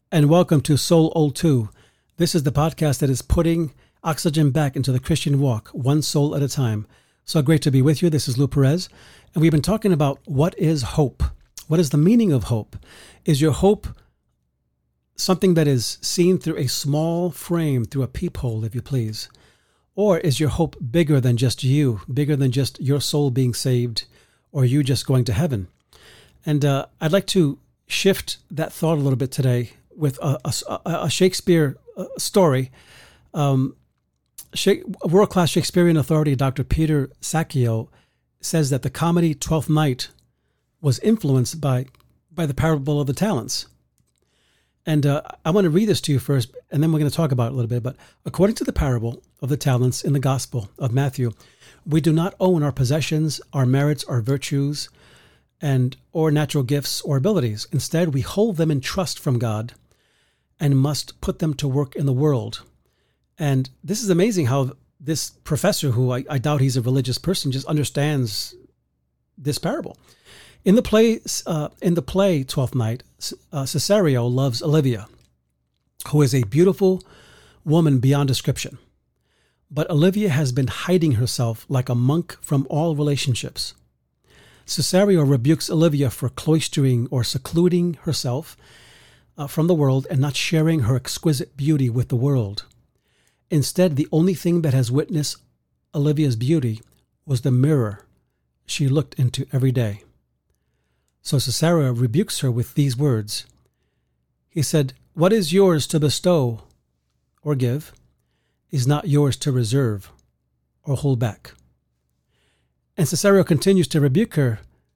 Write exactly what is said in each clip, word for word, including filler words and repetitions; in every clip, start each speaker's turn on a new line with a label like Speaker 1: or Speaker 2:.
Speaker 1: and welcome to Soul O two. This is the podcast that is putting oxygen back into the Christian walk, one soul at a time. So great to be with you. This is Lou Perez, and we've been talking about what is hope? What is the meaning of hope? Is your hope something that is seen through a small frame, through a peephole, if you please? Or is your hope bigger than just you, bigger than just your soul being saved or you just going to heaven? And uh, I'd like to shift that thought a little bit today with a, a, a Shakespeare story. Um, world-class Shakespearean authority, Doctor Peter Sacchio, says that the comedy Twelfth Night was influenced by, by the parable of the talents. And uh, I want to read this to you first, and then we're going to talk about it a little bit. But according to the parable of the talents in the Gospel of Matthew, we do not own our possessions, our merits, our virtues, and or natural gifts or abilities. Instead, we hold them in trust from God and must put them to work in the world. And this is amazing how this professor, who I, I doubt he's a religious person, just understands this parable. In the play, uh, in the play Twelfth Night, uh, Cesario loves Olivia, who is a beautiful woman beyond description. But Olivia has been hiding herself like a monk from all relationships. Cesario rebukes Olivia for cloistering or secluding herself uh, from the world and not sharing her exquisite beauty with the world. Instead, the only thing that has witnessed Olivia's beauty was the mirror she looked into every day. So Cesario rebukes her with these words. He said, "What is yours to bestow or give is not yours to reserve or hold back." And Cesario continues to rebuke her.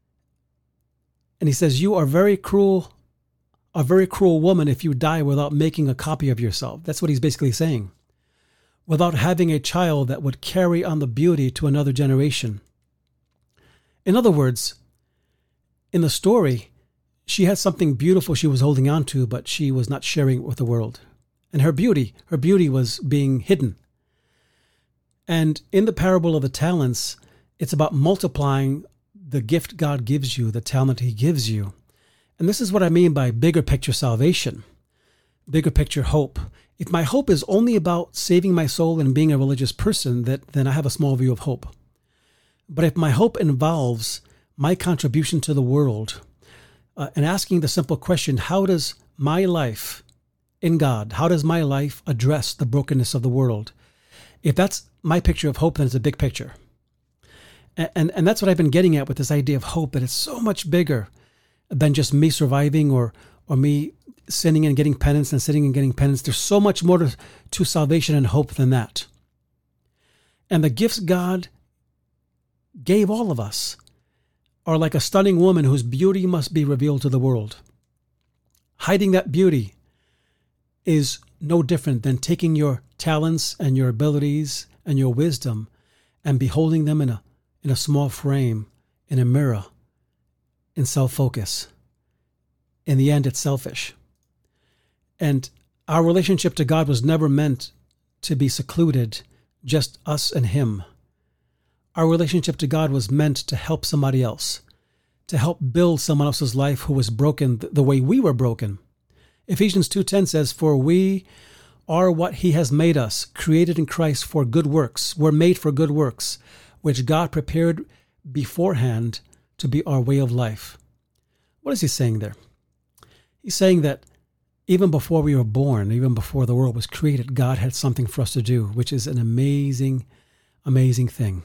Speaker 1: And he says, "You are very cruel, a very cruel woman if you die without making a copy of yourself." That's what he's basically saying. Without having a child that would carry on the beauty to another generation. In other words, in the story, she had something beautiful she was holding on to, but she was not sharing it with the world. And her beauty, her beauty was being hidden. And in the parable of the talents, it's about multiplying the gift God gives you, the talent he gives you. And this is what I mean by bigger picture salvation, bigger picture hope. If my hope is only about saving my soul and being a religious person, that then I have a small view of hope. But if my hope involves my contribution to the world uh, and asking the simple question, how does my life in God, how does my life address the brokenness of the world? If that's my picture of hope, then it's a big picture. And, and, and that's what I've been getting at with this idea of hope, that it's so much bigger than just me surviving or or me sinning and getting penance and sinning and getting penance. There's so much more to, to salvation and hope than that. And the gifts God gave all of us are like a stunning woman whose beauty must be revealed to the world. Hiding that beauty is no different than taking your talents and your abilities and your wisdom and beholding them in a in a small frame, in a mirror, in self-focus. In the end, it's selfish. And our relationship to God was never meant to be secluded, just us and him. Our relationship to God was meant to help somebody else, to help build someone else's life who was broken the way we were broken. Ephesians two ten says, "For we are what he has made us, created in Christ for good works. We're made for good works, which God prepared beforehand to be our way of life." What is he saying there? He's saying that even before we were born, even before the world was created, God had something for us to do, which is an amazing, amazing thing.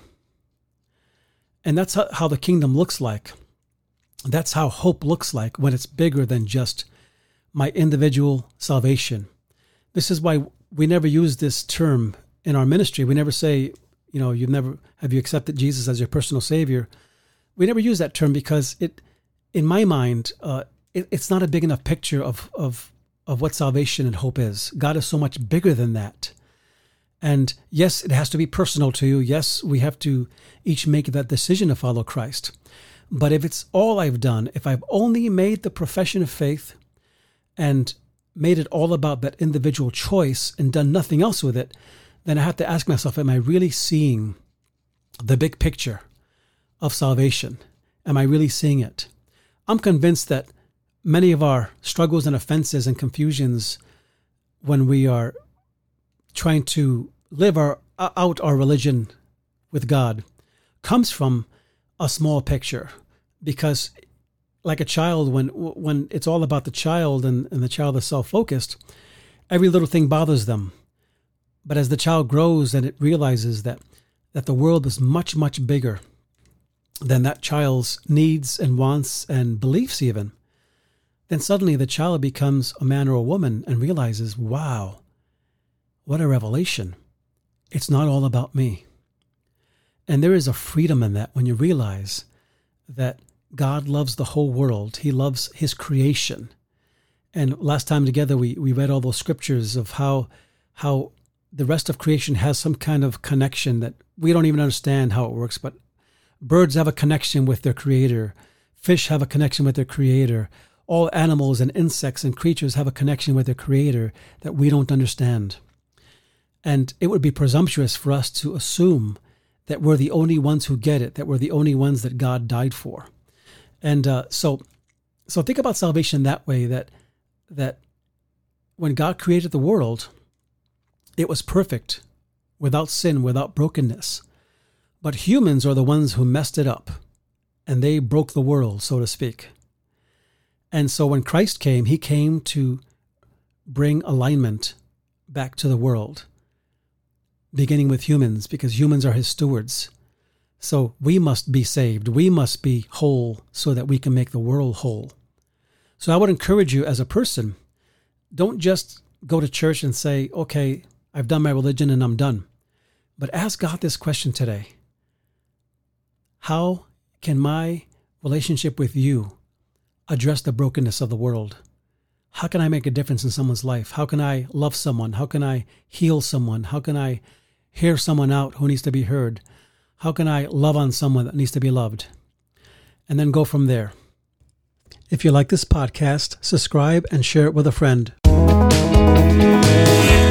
Speaker 1: And that's how the kingdom looks like. That's how hope looks like when it's bigger than just my individual salvation. This is why we never use this term in our ministry. We never say, you know, you've never, have you accepted Jesus as your personal savior? We never use that term because it, in my mind, uh, it, it's not a big enough picture of, of, of what salvation and hope is. God is so much bigger than that. And yes, it has to be personal to you. Yes, we have to each make that decision to follow Christ. But if it's all I've done, if I've only made the profession of faith and made it all about that individual choice and done nothing else with it, then I have to ask myself, am I really seeing the big picture of salvation? Am I really seeing it? I'm convinced that many of our struggles and offenses and confusions when we are trying to live our out our religion with God comes from a small picture. Because like a child, when when it's all about the child and, and the child is self-focused, every little thing bothers them. But as the child grows and it realizes that, that the world is much, much bigger than that child's needs and wants and beliefs even, then suddenly the child becomes a man or a woman and realizes, wow, what a revelation. It's not all about me. And there is a freedom in that when you realize that God loves the whole world. He loves his creation. And last time together, we, we read all those scriptures of how, how the rest of creation has some kind of connection that we don't even understand how it works, but birds have a connection with their creator. Fish have a connection with their creator. All animals and insects and creatures have a connection with their creator that we don't understand. And it would be presumptuous for us to assume that we're the only ones who get it, that we're the only ones that God died for. And uh, so so think about salvation that way, that that when God created the world, it was perfect, without sin, without brokenness. But humans are the ones who messed it up, and they broke the world, so to speak. And so when Christ came, he came to bring alignment back to the world, beginning with humans, because humans are his stewards. So we must be saved. We must be whole so that we can make the world whole. So I would encourage you as a person, don't just go to church and say, okay, I've done my religion and I'm done. But ask God this question today. How can my relationship with you address the brokenness of the world? How can I make a difference in someone's life? How can I love someone? How can I heal someone? How can I hear someone out who needs to be heard? How can I love on someone that needs to be loved? And then go from there. If you like this podcast, subscribe and share it with a friend.